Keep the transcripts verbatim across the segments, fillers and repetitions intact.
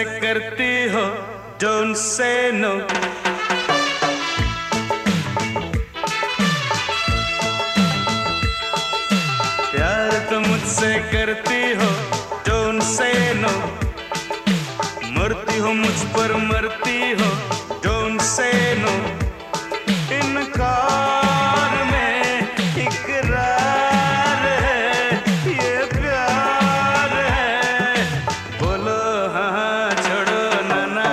करती हो don't say no. प्यार तो मुझसे करती हो डोंट से नो। मरती हो मुझ पर मरती हो डोंट से नो। इनकार में इकरार है, ये प्यार है। बोलो हाँ छोड़ो ना ना।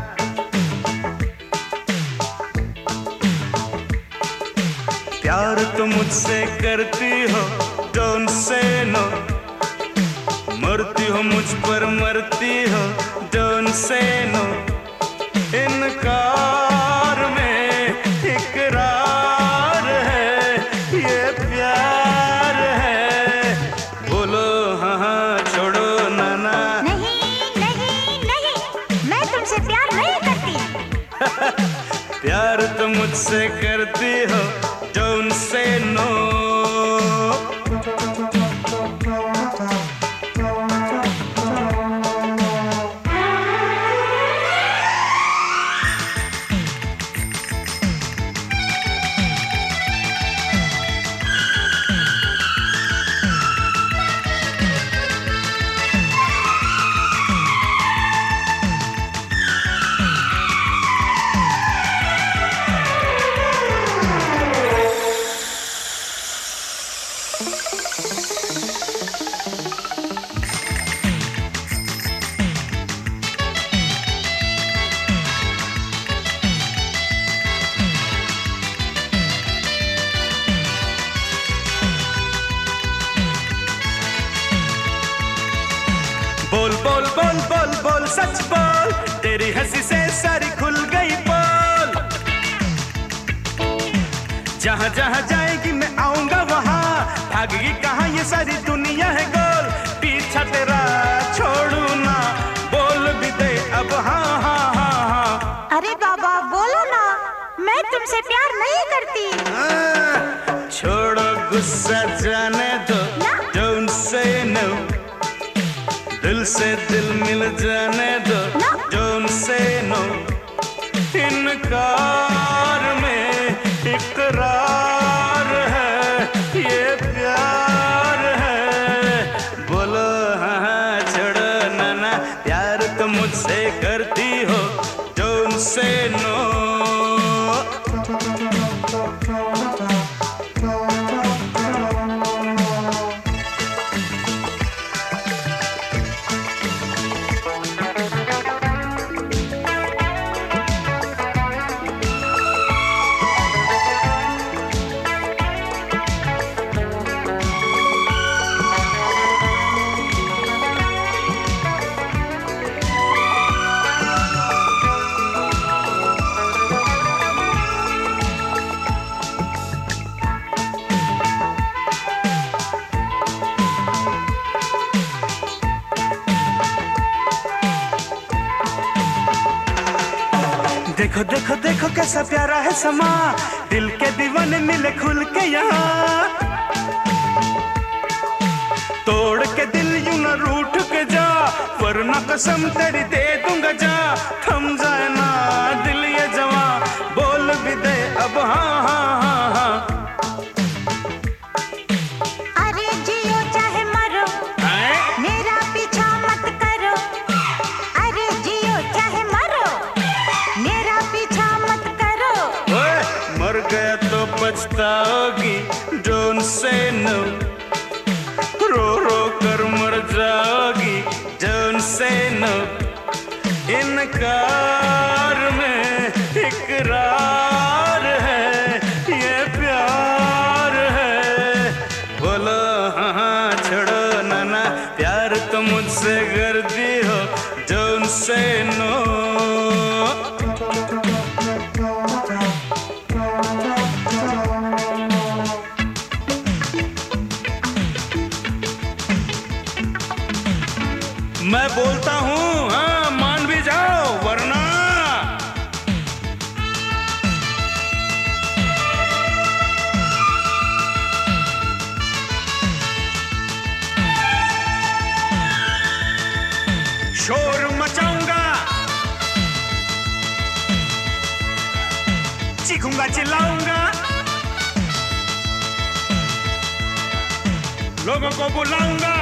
प्यार तो मुझसे करती हो डोंट से नो। मरती हो मुझ पर मरती हो डोंट से नो। इनकार में इकरार है, ये प्यार है। बोलो हाँ हाँ छोड़ो ना ना। नहीं नहीं नहीं, मैं तुमसे प्यार नहीं करती। प्यार तो मुझसे करती हो डोंट से नो। बोल बोल बोल बोल बोल सच बोल, तेरी हंसी से सारी खुल गई बोल। जहाँ जहाँ जाएगी मैं आऊंगा वहाँ, भागेगी कहाँ ये सारी दुनिया है गोल। पीछा तेरा छोड़ू ना, बोल भी दे अब हाँ हाँ हाँ हाँ। अरे बाबा बोलो ना, मैं तुमसे प्यार नहीं करती। हाँ, छोड़ो गुस्सा जाने दो डोंट से नो। दिल से दिल मिल जाने दो डोंट से नो। इनकार में इकरार है, ये प्यार है। बोलो हाँ हाँ छोड़ो ना ना। प्यार तो मुझसे करती हो डोंट से नो। देखो देखो देखो कैसा प्यारा है समा, दिल के दीवाने मिले खुल के यहाँ। तोड़ के दिल यूं न रूठ के जा, वरना कसम तेरी दे दूंगा जा। थम जाए ना दिल ये जवां, बोल भी दे अब हाँ हाँ हाँ हाँ। अरे जियो चाहे मरो, मेरा पीछा मत करो। अरे जियो चाहे मरो, मेरा पीछा मत करो। ओए, मर गया तो पछताओगी डोंट से नो। रो रो कर मर जाओगी डोंट से नो। इनकार में इकरार है, ये प्यार है। बोलो हाँ हाँ छोड़ो ना ना। प्यार तो मुझसे करती हो डोंट से नो। मैं बोलता हूँ हाँ मान भी जाओ वरना। शोर मचाऊंगा। चीखूंगा चिल्लाऊंगा, लोगों को बुलाऊंगा।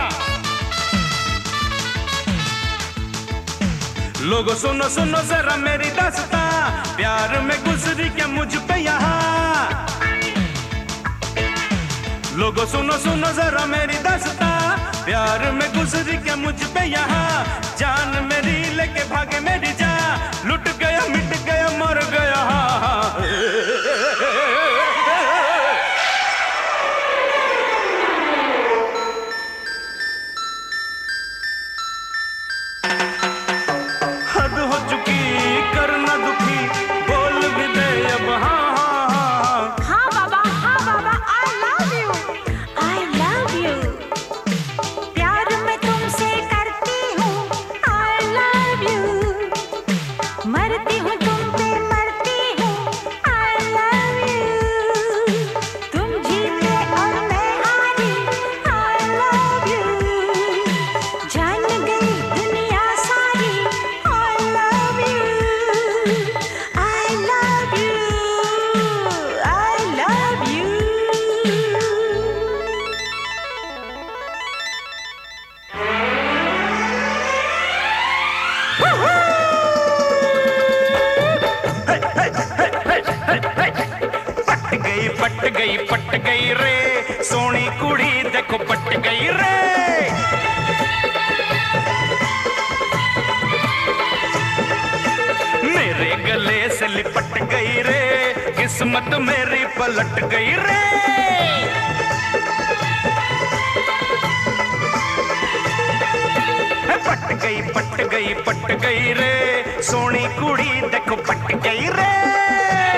लोगों सुनो सुनो जरा मेरी दास्तां, प्यार में गुजरी क्या मुझ पे यहाँ। लोगों सुनो सुनो जरा मेरी दास्तां, प्यार में गुजरी क्या मुझ पे यहाँ। जान मेरी लेके भागे मेरी जान, लुट गया मिट गया मर गया। हद हो चुकी करना दुखी, बोल भी दे अब हाँ हाँ हाँ। हाँ बाबा हाँ बाबा, I love you, I love you। प्यार मैं तुमसे करती हूँ, I love you। मरती हूँ तुम पे मरती हूँ, I love you। तुम जीते और मैं हारी, I love you। जान गई दुनिया सारी, I love you, I love you, I love you। पट गई पट गई पट गई रे, सोनी कुड़ी देखो पट गई रे। मेरे गले से लिपट गई रे, किस्मत मेरी पलट गई रे। पट गई पट गई पट गई रे, सोनी कुड़ी देखो पट गई रे।